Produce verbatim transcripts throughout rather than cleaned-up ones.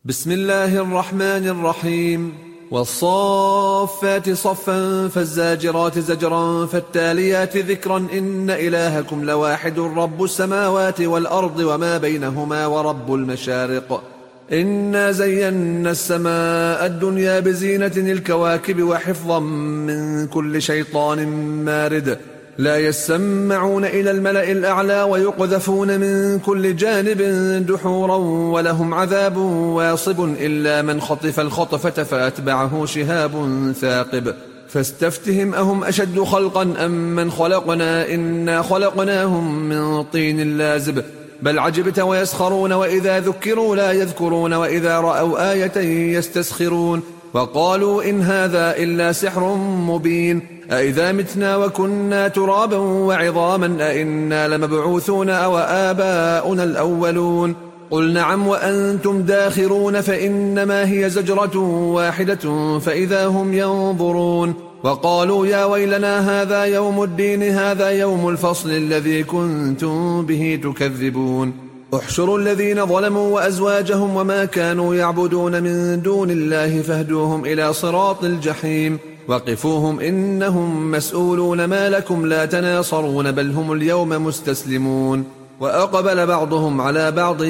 بسم الله الرحمن الرحيم. والصافات صفا فالزاجرات زجرا فالتاليات ذكرا إن إلهكم لواحد رب السماوات والأرض وما بينهما ورب المشارق. إنا زينا السماء الدنيا بزينة الكواكب وحفظا من كل شيطان مارد لا يسمعون إلى الملأ الأعلى ويقذفون من كل جانب دحورا ولهم عذاب واصب إلا من خطف الخطفة فأتبعه شهاب ثاقب. فاستفتهم أهم أشد خلقا أم من خلقنا إنا خلقناهم من طين لازب بل عجبت ويسخرون وإذا ذكروا لا يذكرون وإذا رأوا آية يستسخرون وقالوا إن هذا إلا سحر مبين أإذا متنا وكنا ترابا وعظاما أإنا لمبعوثون أو آباؤنا الأولون قل نعم وأنتم داخرون فإنما هي زجرة واحدة فإذا هم ينظرون وقالوا يا ويلنا هذا يوم الدين هذا يوم الفصل الذي كنتم به تكذبون. احشروا الذين ظلموا وأزواجهم وما كانوا يعبدون من دون الله فاهدوهم إلى صراط الجحيم وقفوهم إنهم مسؤولون ما لكم لا تناصرون بل هم اليوم مستسلمون. وأقبل بعضهم على بعض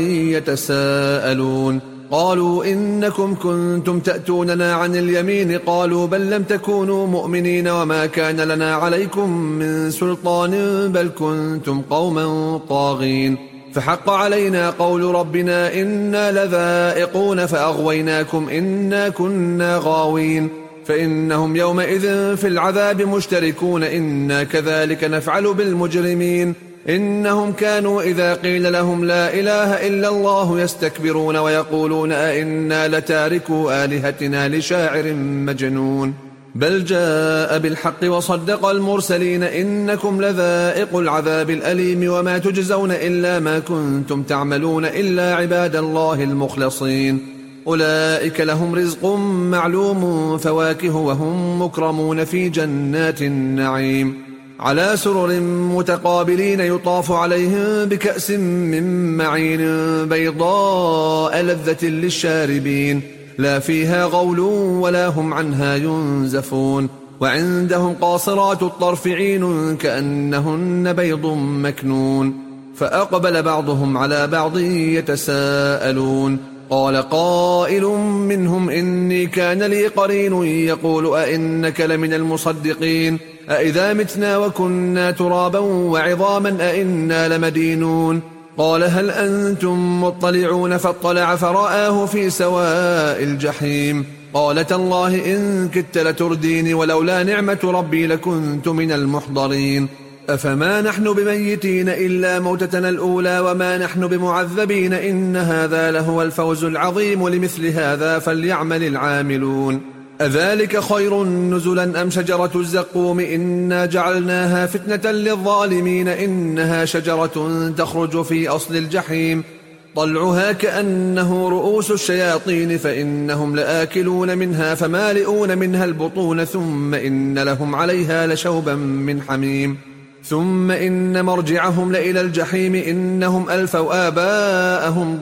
يتساءلون قالوا إنكم كنتم تأتوننا عن اليمين قالوا بل لم تكونوا مؤمنين وما كان لنا عليكم من سلطان بل كنتم قوما طاغين فحق علينا قول ربنا إنا لذائقون فأغويناكم إنا كنا غاوين فإنهم يومئذ في العذاب مشتركون إنا كذلك نفعل بالمجرمين إنهم كانوا إذا قيل لهم لا إله إلا الله يستكبرون ويقولون أئنا لتاركوا آلهتنا لشاعر مجنون بل جاء بالحق وصدق المرسلين إنكم لذائق العذاب الأليم وما تجزون إلا ما كنتم تعملون إلا عباد الله المخلصين أولئك لهم رزق معلوم فواكه وهم مكرمون في جنات النعيم على سرر متقابلين يطاف عليهم بكأس من معين بيضاء لذة للشاربين لا فيها غول ولا هم عنها ينزفون وعندهم قاصرات الطرف عين كأنهن بيض مكنون. فأقبل بعضهم على بعض يتساءلون قال قائل منهم إني كان لي قرين يقول أئنك لمن المصدقين أئذا متنا وكنا ترابا وعظاما أئنا لمدينون قال هل أنتم مطلعون فاطلع فرآه في سواء الجحيم قال تالله إن كدت لترديني ولولا نعمة ربي لكنت من المحضرين أفما نحن بميتين إلا موتتنا الأولى وما نحن بمعذبين إن هذا لهو الفوز العظيم لمثل هذا فليعمل العاملون أذلك خير نزلا أم شجرة الزقوم إنا جعلناها فتنة للظالمين إنها شجرة تخرج في أصل الجحيم طلعها كأنه رؤوس الشياطين فإنهم لآكلون منها فمالئون منها البطون ثم إن لهم عليها لشوبا من حميم ثم إن مرجعهم لإلى الجحيم إنهم ألفوا آباءهم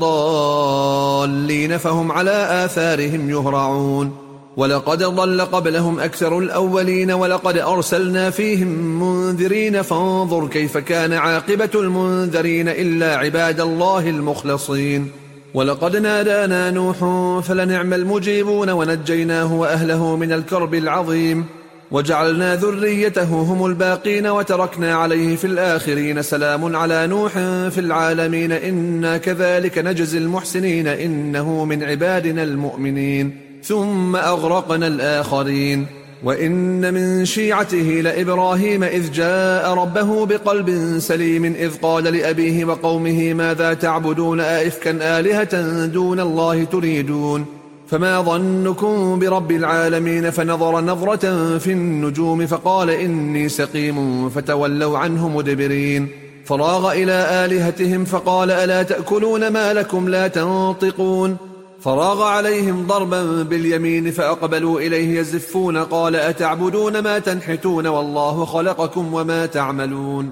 ضالين فهم على آثارهم يهرعون ولقد ضل قبلهم أكثر الأولين ولقد أرسلنا فيهم منذرين فانظر كيف كان عاقبة المنذرين إلا عباد الله المخلصين ولقد نادانا نوح فلنعم المجيبون ونجيناه وأهله من الكرب العظيم وجعلنا ذريته هم الباقين وتركنا عليه في الآخرين سلام على نوح في العالمين إنا كذلك نجزي المحسنين إنه من عبادنا المؤمنين ثم أغرقنا الآخرين وإن من شيعته لإبراهيم إذ جاء ربه بقلب سليم إذ قال لأبيه وقومه ماذا تعبدون أئفكا آلهة دون الله تريدون فما ظنكم برب العالمين فنظر نظرة في النجوم فقال إني سقيم فتولوا عنه مدبرين فراغ إلى آلهتهم فقال ألا تأكلون ما لكم لا تنطقون فراغ عليهم ضربا باليمين فأقبلوا إليه يزفون قال أتعبدون ما تنحتون والله خلقكم وما تعملون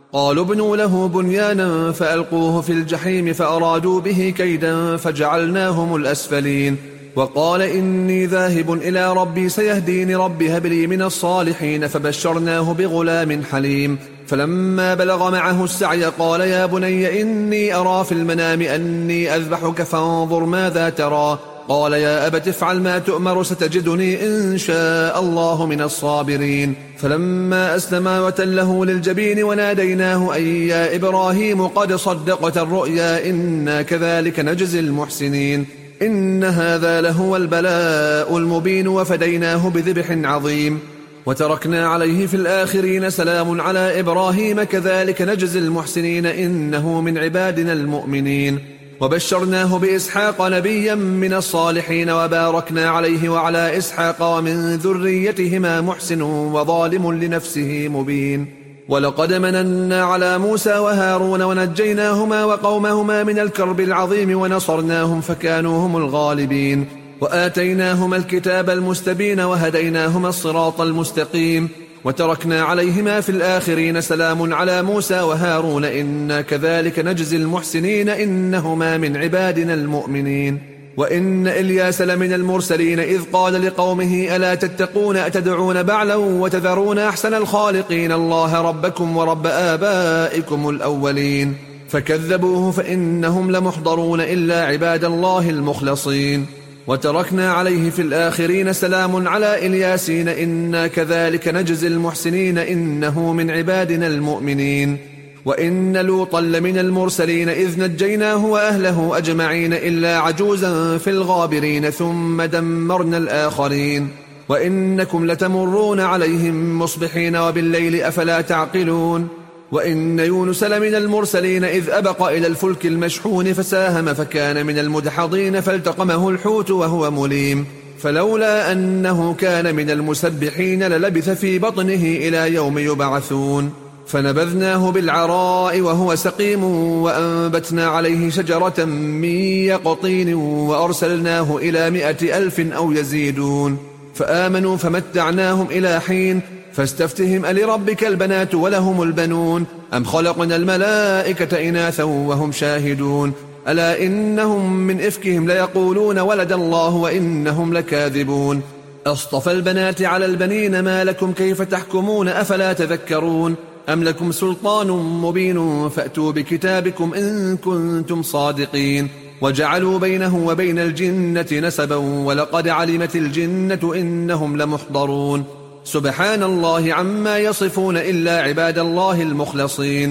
قالوا ابنوا له بنيانا فألقوه في الجحيم فأرادوا به كيدا فجعلناهم الأسفلين. وقال إني ذاهب إلى ربي سيهديني ربي هب لي من الصالحين فبشرناه بغلام حليم. فلما بلغ معه السعي قال يا بني إني أرى في المنام أني أذبحك فانظر ماذا ترى. قال يا أبت افعل ما تؤمر ستجدني إن شاء الله من الصابرين. فلما أسلما وتله للجبين وناديناه أن يا إبراهيم قد صدقت الرؤيا إنا كذلك نجزي المحسنين إن هذا لهو البلاء المبين وفديناه بذبح عظيم. وتركنا عليه في الآخرين سلام على إبراهيم كذلك نجزي المحسنين إنه من عبادنا المؤمنين. وبشرناه بإسحاق نبيا من الصالحين وباركنا عليه وعلى إسحاق ومن ذريتهما محسن وظالم لنفسه مبين. ولقد مننا على موسى وهارون ونجيناهما وقومهما من الكرب العظيم ونصرناهم فكانوا هم الغالبين. وآتيناهما الكتاب المستبين وهديناهما الصراط المستقيم. وتركنا عليهما في الآخرين سلام على موسى وهارون إنا كذلك نجزي المحسنين إنهما من عبادنا المؤمنين. وإن إلياس لمن المرسلين إذ قال لقومه ألا تتقون أتدعون بعلا وتذرون أحسن الخالقين الله ربكم ورب آبائكم الأولين. فكذبوه فإنهم لمحضرون إلا عباد الله المخلصين. وتركنا عليه في الآخرين سلام على إلياسين إنا كذلك نجزي المحسنين إنه من عبادنا المؤمنين. وإن لوطا لمن المرسلين إذ نجيناه وأهله أجمعين إلا عجوزا في الغابرين ثم دمرنا الآخرين. وإنكم لتمرون عليهم مصبحين وبالليل أفلا تعقلون. وإن يونس لمن المرسلين إذ أبق إلى الفلك المشحون فساهم فكان من المدحضين فالتقمه الحوت وهو مليم. فلولا أنه كان من المسبحين للبث في بطنه إلى يوم يبعثون. فنبذناه بالعراء وهو سقيم وأنبتنا عليه شجرة من يقطين وأرسلناه إلى مائة ألف أو يزيدون فآمنوا فمتعناهم إلى حين. فاستفتهم ألربك البنات ولهم البنون أم خلقنا الملائكة إناثا وهم شاهدون ألا إنهم من إفكهم ليقولون ولد الله وإنهم لكاذبون. أصطفى البنات على البنين ما لكم كيف تحكمون أفلا تذكرون أم لكم سلطان مبين فأتوا بكتابكم إن كنتم صادقين. وجعلوا بينه وبين الجنة نسبا ولقد علمت الجنة إنهم لمحضرون. سبحان الله عما يصفون إلا عباد الله المخلصين.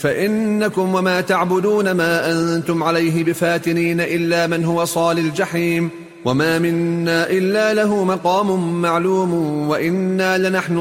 فإنكم وما تعبدون ما أنتم عليه بفاتنين إلا من هو صال الجحيم. وما منا إلا له مقام معلوم وإنا لنحن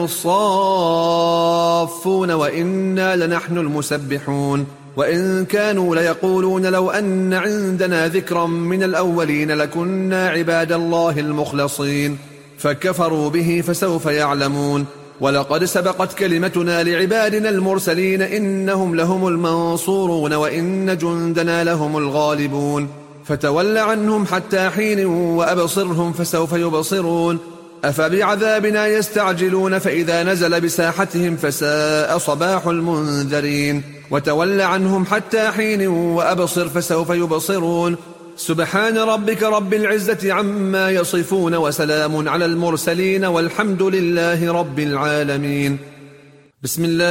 الصافون وإنا لنحن المسبحون. وإن كانوا ليقولون لو أن عندنا ذكرا من الأولين لكنا عباد الله المخلصين فكفروا به فسوف يعلمون. ولقد سبقت كلمتنا لعبادنا المرسلين إنهم لهم المنصورون وإن جندنا لهم الغالبون. فتول عنهم حتى حين وأبصرهم فسوف يبصرون. أفبعذابنا يستعجلون فإذا نزل بساحتهم فساء صباح المنذرين. وتول عنهم حتى حين وأبصر فسوف يبصرون. سبحان ربك رب العزة عما يصفون وسلام على المرسلين والحمد لله رب العالمين. بسم الله